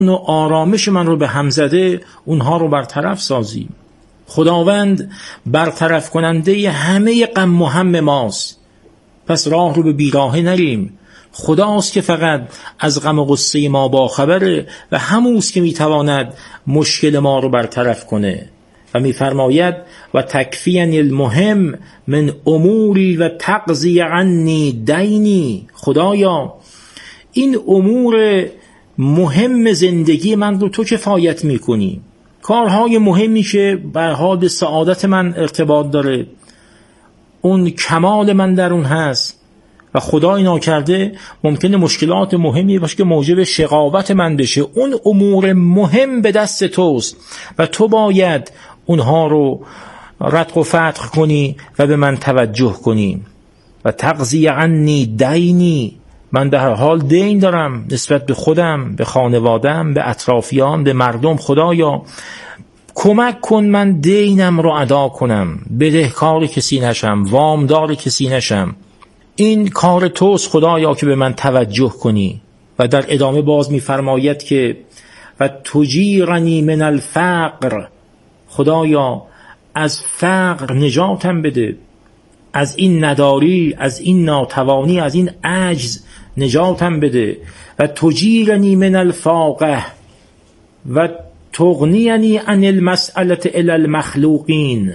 و آرامش من رو به هم زده اونها رو برطرف سازی. خداوند برطرف کننده همه غم و هم ماست، پس راه رو به بیراهه نریم. خداست که فقط از غم و غصه ما باخبره و هموست که میتواند مشکل ما رو برطرف کنه و میفرماید و تکفینی المهم من اموری و تقضی عنی دینی. خدایا این امور مهم زندگی من رو تو کفایت میکنی، کارهای مهمی که به حال سعادت من ارتباط داره، اون کمال من در اون هست و خدای ناکرده ممکنه مشکلات مهمی باشه که موجب شقاوت من بشه. اون امور مهم به دست توست و تو باید اونها رو ردق و فتح کنی و به من توجه کنی. و تقضی عنی دینی، من به هر حال دین دارم نسبت به خودم، به خانوادم، به اطرافیان، به مردم. خدایا کمک کن من دینم رو ادا کنم، بدهکار کسی نشم، وامدار کسی نشم. این کار توست خدایا که به من توجه کنی. و در ادامه باز می‌فرماید که و تجیرنی من الفقر، خدایا از فقر نجاتم بده، از این نداری، از این ناتوانی، از این عجز نجاتم بده. و تجیرنی من الفاقه و تغنینی عن المسئله الی المخلوقین.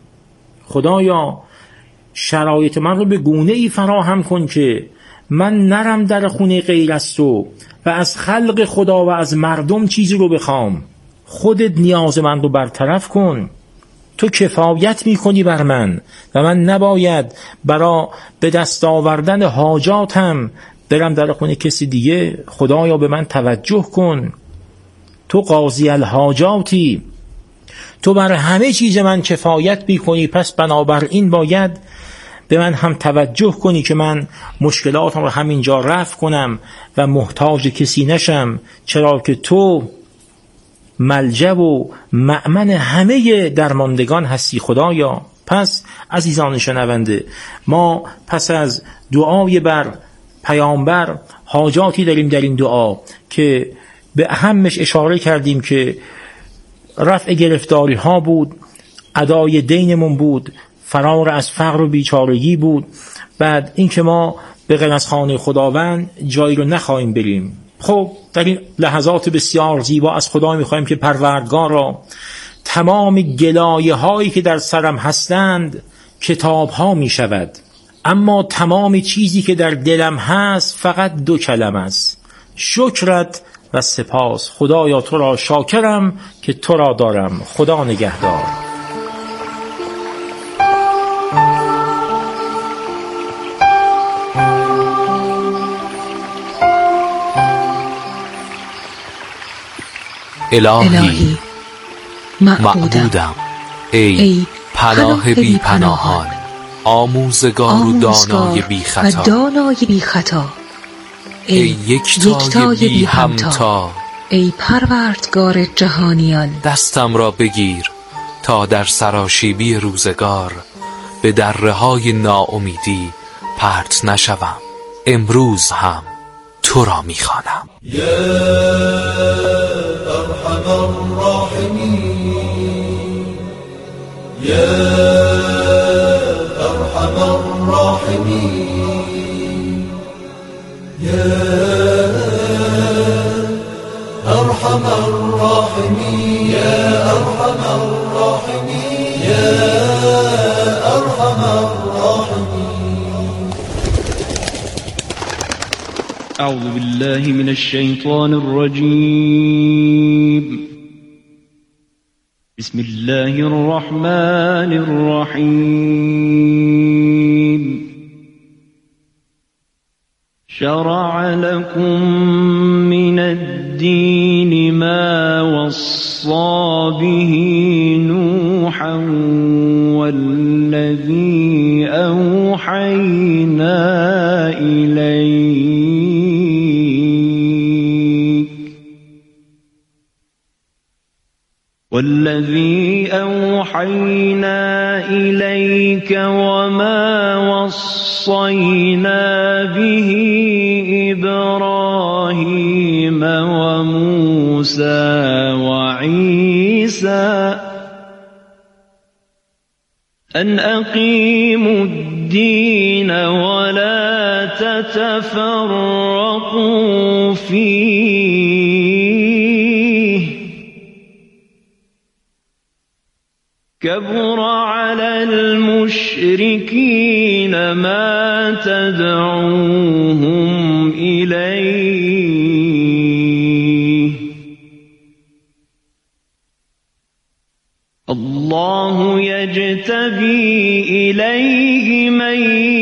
خدایا شرایط من رو به گونه‌ای فراهم کن که من نرم در خونه غیر از تو و از خلق خدا و از مردم چیزی رو بخوام. خودت نیاز من رو برطرف کن. تو کفایت میکنی بر من و من نباید برای به دست آوردن حاجاتم برم در خونه کسی دیگه. خدایا به من توجه کن، تو قاضی الحاجاتی، تو بر همه چیز من کفایت میکنی، پس بنابراین باید به من هم توجه کنی که من مشکلاتم رو همینجا رفع کنم و محتاج کسی نشم، چرا که تو ملجأ و مأمن همه درماندگان هستی خدایا. پس عزیزان شنونده، ما پس از دعای بر پیامبر حاجاتی داریم در این دعا که به اهمش اشاره کردیم که رفع گرفتاری ها بود، ادای دینمون بود، فرار از فقر و بیچارگی بود. بعد این که ما به غیر از خانه خداوند جایی رو نخواهیم بریم. خب در این لحظات بسیار زیبا از خدا میخوایم که پروردگارا تمام گلایه هایی که در سرم هستند کتاب ها میشود، اما تمام چیزی که در دلم هست فقط 2 کلمه است: شکرت و سپاس. خدایا تو را شاکرم که تو را دارم. خدا نگهدار. الهی معبودم، ای پناه بی پناهان، آموزگار و دانای بی خطا، ای یکتای بی همتا، ای پروردگار جهانیان. دستم را بگیر تا در سراشیبی روزگار به دره‌های ناامیدی پرت نشوم. امروز هم تو را میخوانم. یا ارحم الراحمین، یا ارحم الراحمین، یا ارحم الراحمین، یا ارحم الراحمین، یا ارحم الراحمین. أعوذ بالله من الشيطان الرجيم. بسم الله الرحمن الرحيم. شرع لكم من الدين ما وصى به نوحا والذي أوحينا إليك وما وصينا به إبراهيم وموسى موسى وعيسى أن أقيموا الدين ولا تتفرقوا فيه كبر على المشركين ما تدعوهم إليه الله يجتبي إليه من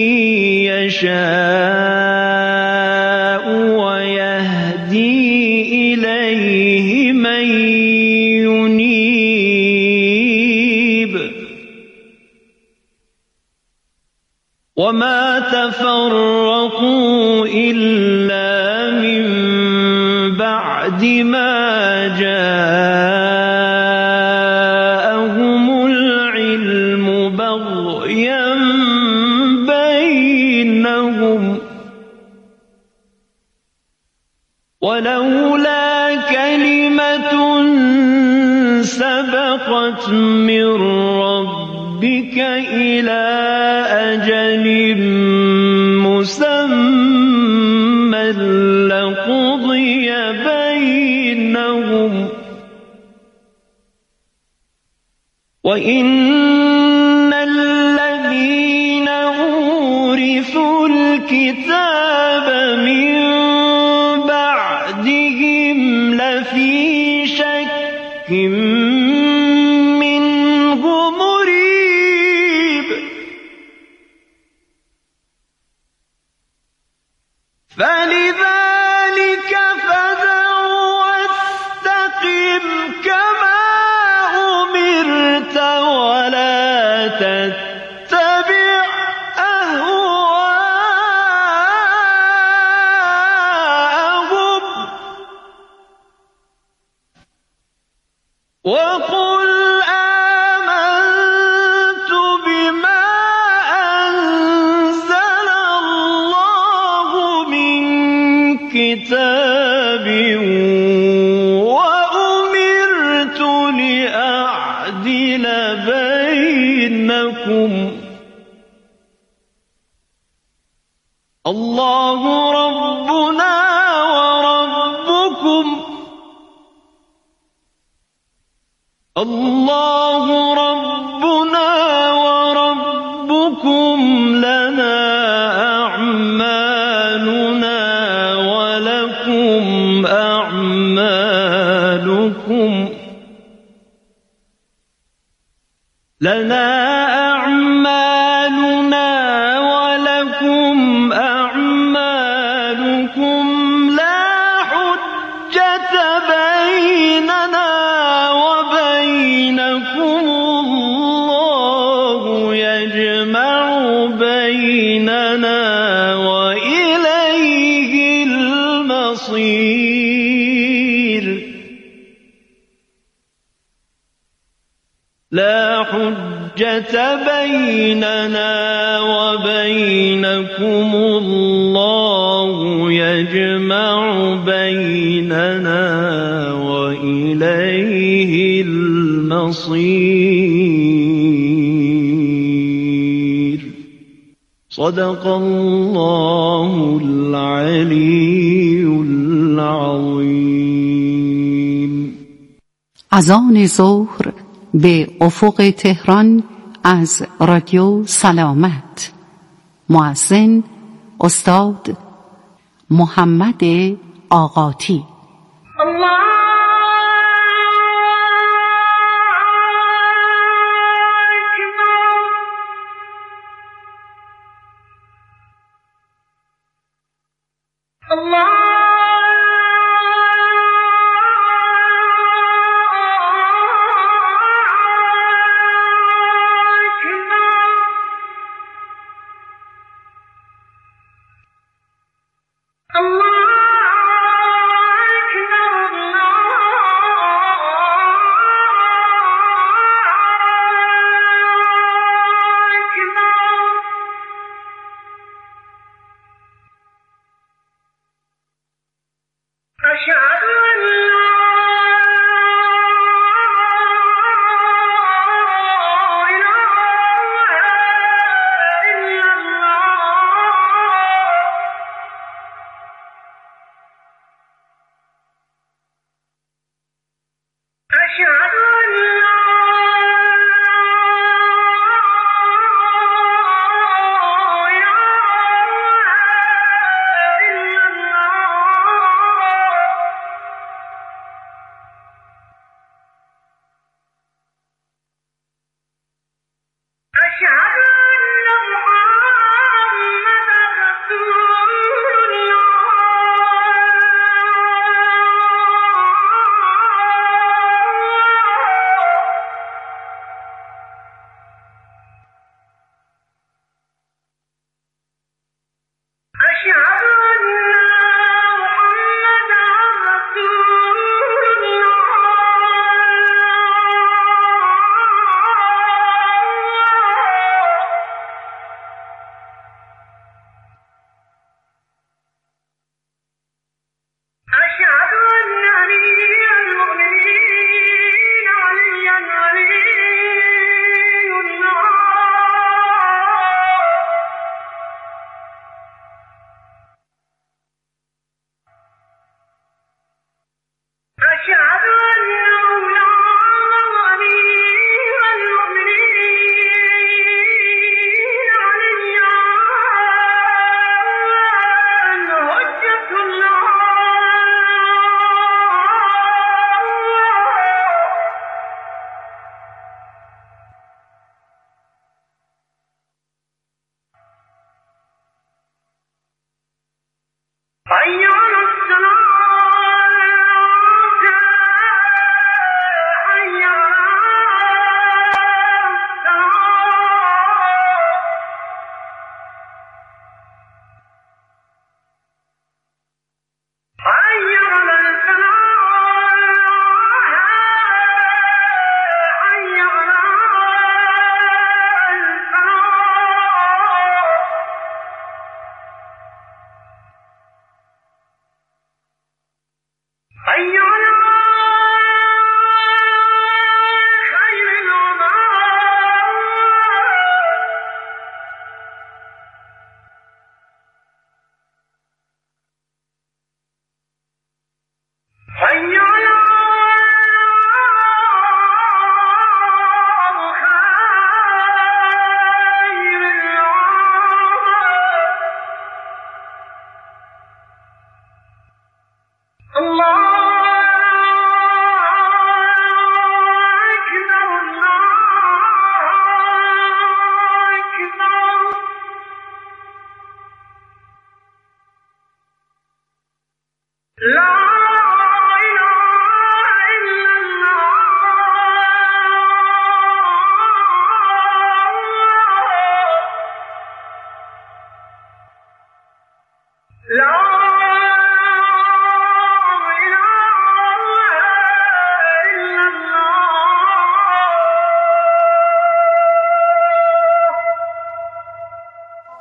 يشاء ويهدي إليه من ينيب وما تفرقوا إلا من بعد ما جاءهم العلم بغيا بينهم ولولا كلمة سبقت من ربك إلى أجل مسمى لقضي بينهم وإن الذين أورثوا الكتاب من بعدهم لفي شك منه مريب فلذلك فادع واستقم كما أمرت ولا تتبع أهواءهم وقل آمنت بما أنزل الله من كتاب وأمرت لأعدل بينكم الله ربنا وربكم الله ربنا وربكم لنا أعمالنا ولكم أعمالكم لنا أعمالنا ولكم أعمالكم لا حجة بيننا وبينكم الله يجمع بيننا وإليه المصير لا حجة بيننا وبينكم الله يجمع بيننا وإليه المصير صدق الله العلي العظيم. اذان ظهر به افق تهران از رادیو سلامت. مؤذن استاد محمد آقاتی. الله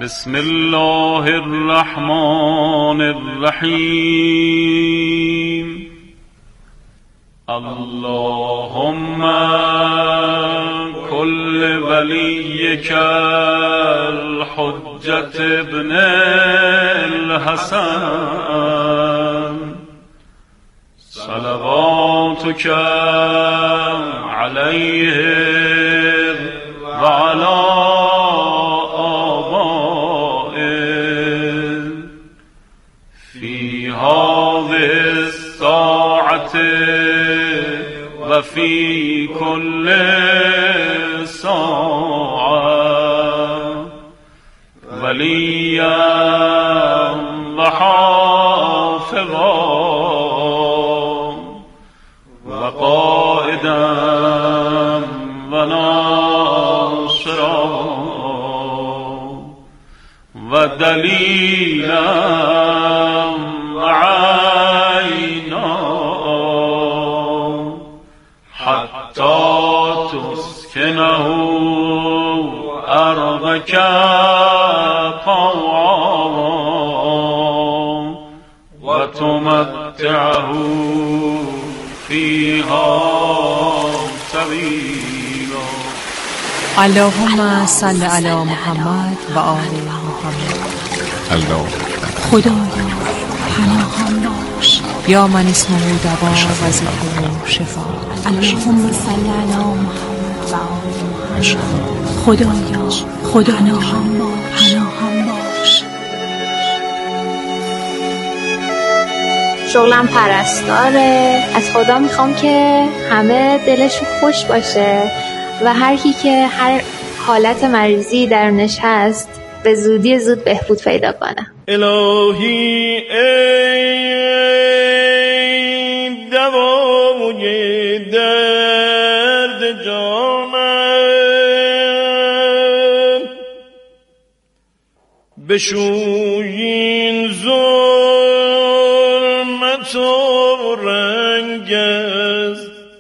بسم الله الرحمن الرحیم. اللهم كل وليك الحجة ابن الحسن صلواتك عليه وعلى آبائه في هذه الساعة وفي كل ساعة وليا وحافظا وقائدا وناصرا ودليلا وعينا حتى تسكنه أرضك طوعا وتمتعه فيها طويلا. اللهم صل على محمد و آل محمد. خدایا پناهم باش یا من اسمه دوا و ذکره شفا. اللهم صل علی محمد و آل محمد. خدایا پناهم باش. شغلم پرستاره. از خدا میخوام که همه دلشون خوش باشه و هر کی که هر حالت مریضی درونش هست به زودی زود بهبود پیدا کنه. الهی ای دوای درد جانم، بشوین ظلمت و رنگ از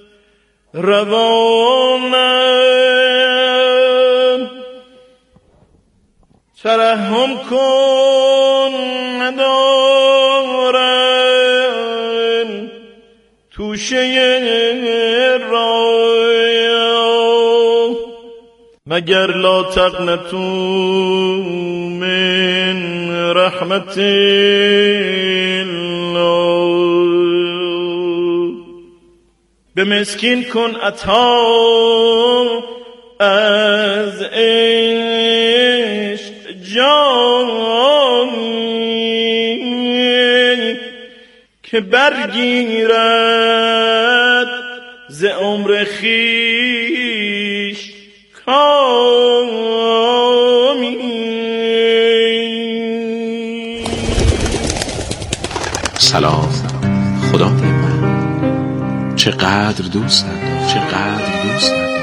روانم، ترحم کن ندارم توشه راه، مگر لا تقنطوا من رحمت الله. به مسکین کن عطا از عشق جانی که برگیرد ز عمر خویش کامی. سلام خدای من، چقدر دوست دارم، چقدر دوست دارم.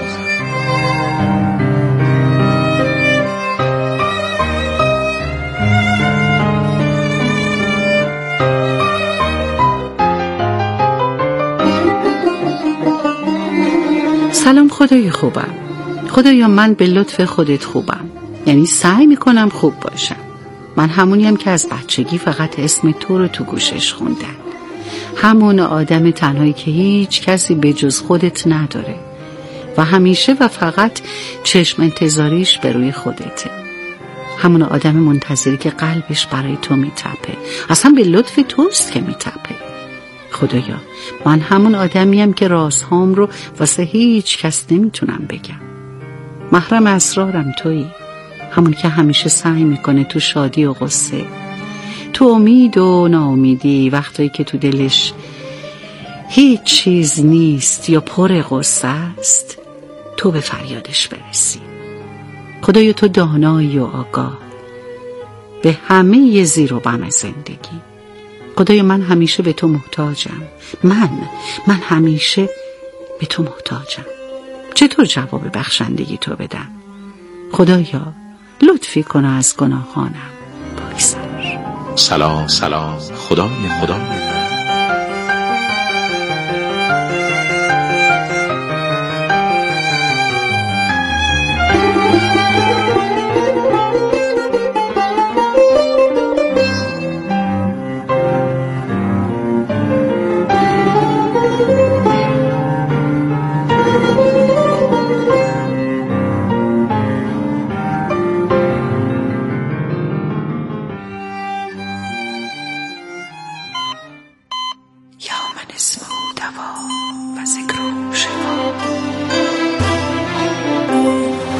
سلام خدای خوبم. خدایا من به لطف خودت خوبم، یعنی سعی میکنم خوب باشم. من همونیم که از بچگی فقط اسم تو رو تو گوشش خوندن، همون آدم تنهایی که هیچ کسی به جز خودت نداره و همیشه و فقط چشم انتظاریش به روی خودته، همون آدم منتظری که قلبش برای تو میتپه، اصلا به لطف توست که میتپه. خدایا من همون آدمیم که رازهام رو واسه هیچ کس نمیتونم بگم. محرم اسرارم تویی، همون که همیشه سعی میکنه تو شادی و غصه، تو امید و ناامیدی، وقتایی که تو دلش هیچ چیز نیست یا پر غصه است، تو به فریادش برسی. خدایا تو دانایی و آگاه به همه زیر و بم زندگی. خدایا من همیشه به تو محتاجم، من همیشه به تو محتاجم. چطور جواب بخشندگی تو بدم؟ خدایا لطفی کن از گناهانم بگذر. سلام خدای من.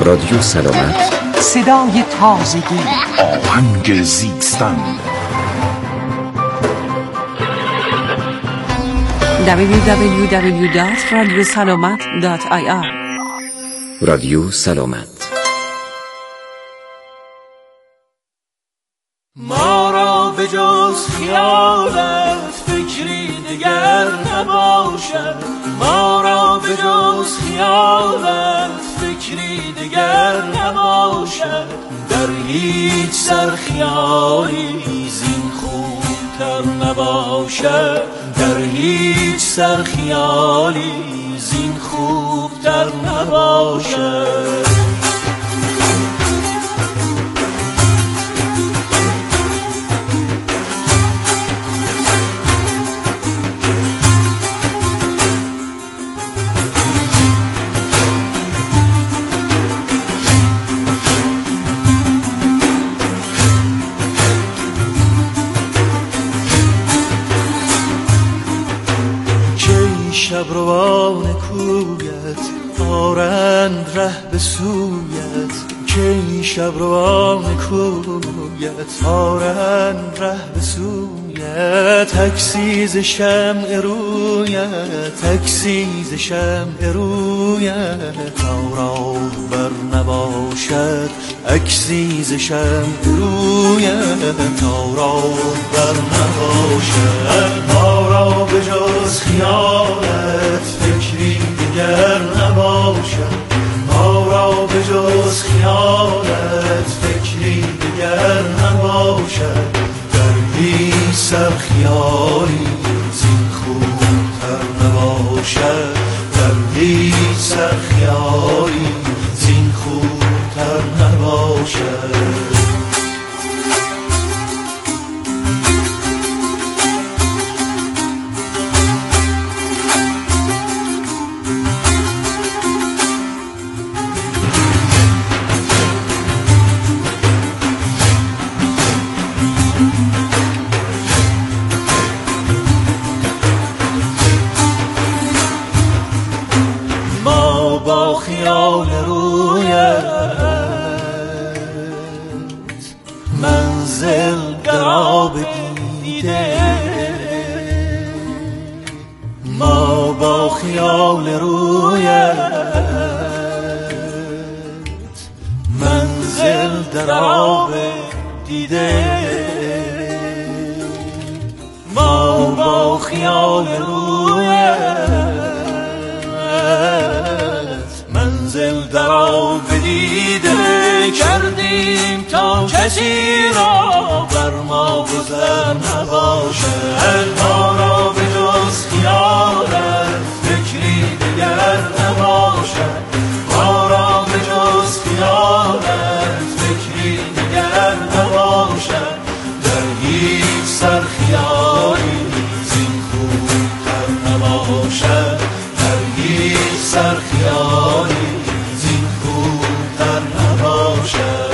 رادیو سلامت، صدای تازگی، آهنگ زیستن. www.radiosalamat.ir رادیو سلامت. ما را به جز خیالت فکری دگر نباشد، ما را به جز خیالت فکری دگر نباشد، در هیچ سر خیالی زین خوبتر نباشد، در هیچ سر خیالی زین خوبتر نباشد. شبروان کویت آرند ره به سویت، که این شبروان کویت آرند ره به سویت، تکسیز شمع رویت، تکسیز شمع رویت، تا راه بر نباشد اکسیز شمع رویت، تا راه بر نباشد، ما را به جز خیالت فکری دیگر نباشد، ما را به جز خیالت فکری دیگر نباشد، در هیچ سر خیالی زین خوبتر نباشد، در هیچ سر خیالی زین خوبتر نباشد. خیال رویت منزل در آب دیده، ما با خیال رویت منزل در آب دیده، ما با خیال رویت منزل در آب دیده کردیم تا کسی را بر ما گذر نباشد، ما را به جز خیالت فکری دیگر نباشد، ما را به جز خیالت فکری دیگر نباشد، در هیچ سر خیالی زین خوبتر نباشد، در هیچ سر خیالی زین خوبتر نباشد.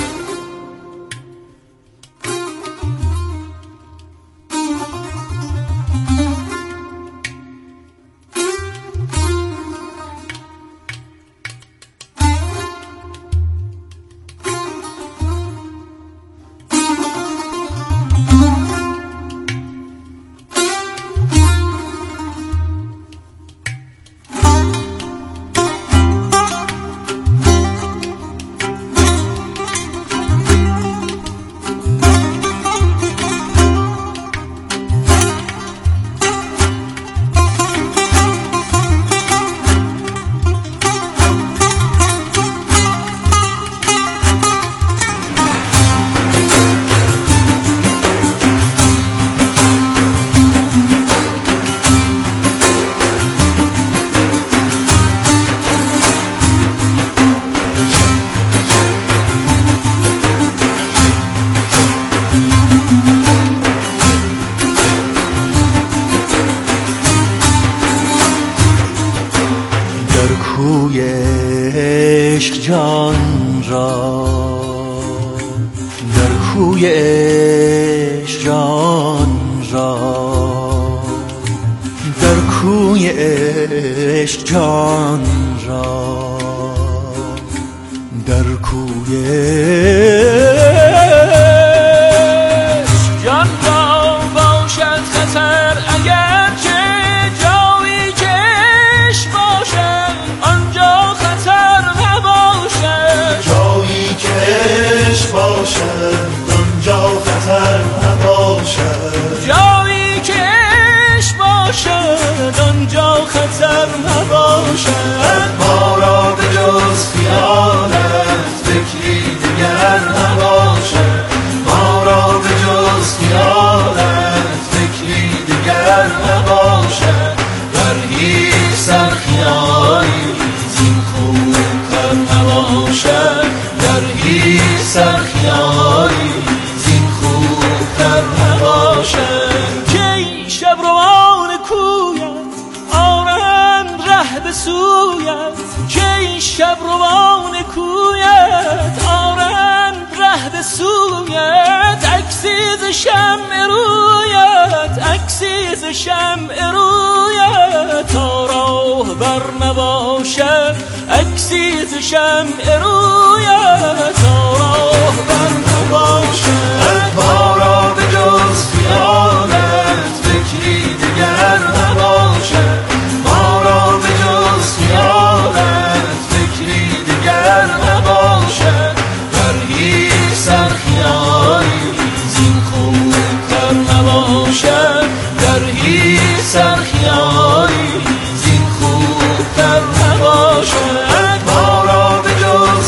کوی عشق جان را، در کوی عشق جان را، در کوی عشق جان را، کویش جان را باشد خطر اگر چه جایی کش باشد آنجا خطر نباشد جایی کش باشد آنجا خطر نباشد جایی کش باشد آنجا خطر نباشد ما را به جز خیالت فکری دیگر نباشد ما را به جز خیالت فکری دیگر نباشد در هیچ سرخیالی زین خوبتر نباشد در هیچ سرخیالی زین خوبتر نباشد کی شب روان کویت آرند ره به سویت کی شب روان کویت آرند ره به سویت عکسی ز شمع رویت عکسی ز شمع رویت تا راه بر نباشد عکسی ز شمع رویت تا راه بر نباشد ما را به جز خیالت فکری دیگر نباشد ما را به جز خیالت فکری دیگر نباشد در هیچ سرخیالی زین خوبتر نباشد در هیچ سرخیالی زین خوبتر نباشد ما را به جز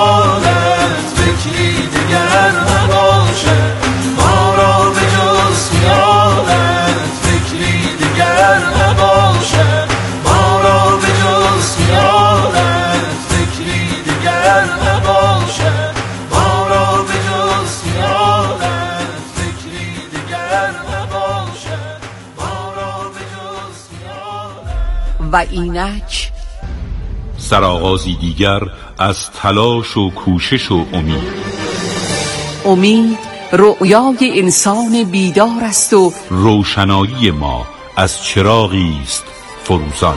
خیالت فکری دیگر نباشد ما را به جز خیالت فکری دیگر نباشد ما را به جز خیالت فکری دیگر نباشد ما را به جز خیالت فکری دیگر نباشد ما را به جز خیالت. و اینک سرآغازی دیگر از تلاش و کوشش و امید رؤیای انسان بیدار است و روشنایی ما از چراغی است فروزان.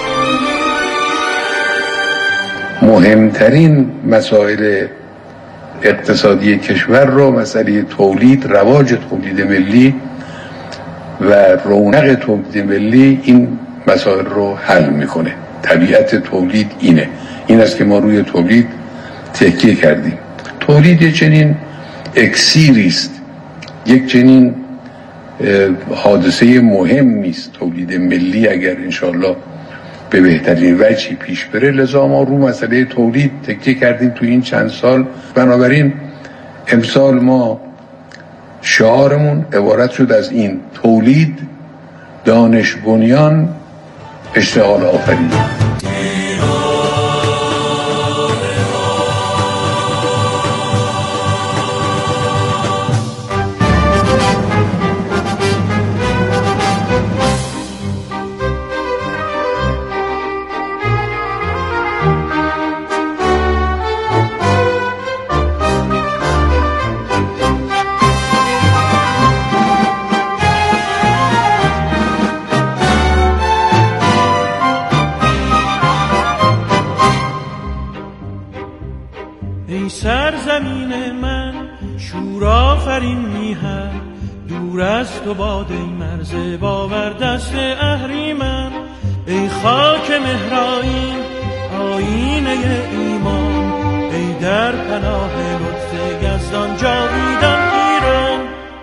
مهمترین مسائل اقتصادی کشور رو مسئله تولید، رواج تولید ملی و رونق تولید ملی این مسائل رو حل میکنه. طبیعت تولید این است که ما روی تولید تکیه کردیم. تولید یک چنین اکسیری است، یک چنین حادثه مهمی است تولید ملی اگر انشالله به بهترین وجهی پیش بره. لذا ما رو مسئله تولید تکیه کردیم تو این چند سال. بنابراین امسال ما شعارمون عبارت شد از این: تولید، دانش بنیان، اشتغال آفرین. ای سرزمین من شور آفرین میهن، دور از تو باد ای مرز باور دست اهریمن. ای خاک مهرآیین آیینه ایمان، ای در پناه لطف یزدان جاویدان ایران.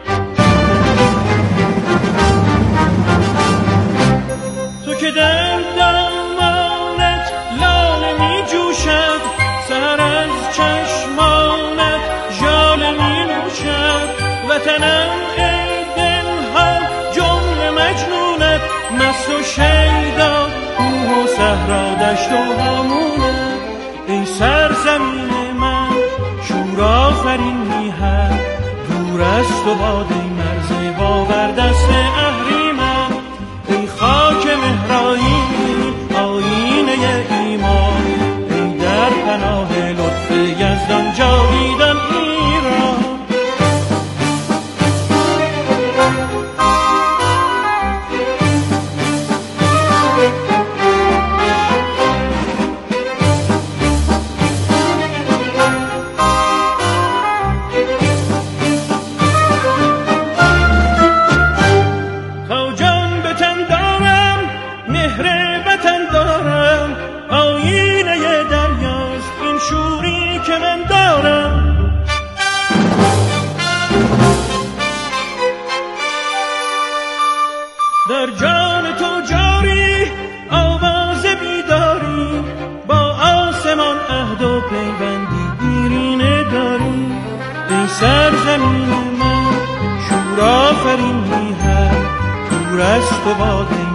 تو که در دامانت لاله می جوشد، سر از چشمانت ژاله می نوشد. وطنم ای دلها جمله مجنونت، مست و شیدا کوه و صحرا دشت و هامونت. ای سرزمین من شور آفرین میهن، دور از تو باد ای مرز باور دست اهریمن. ای خاک مهرآیین آیینه ایمان، ای در پناه لطف یزدان جاویدان ایران. وطن دارم، آینه دریاست این شوری که من دارم. در جان تو جاری آواز بیداری، با آسمان عهد و پیوندی دیرینه داری. ای سرزمین من شور آفرین میهن، دور است و باد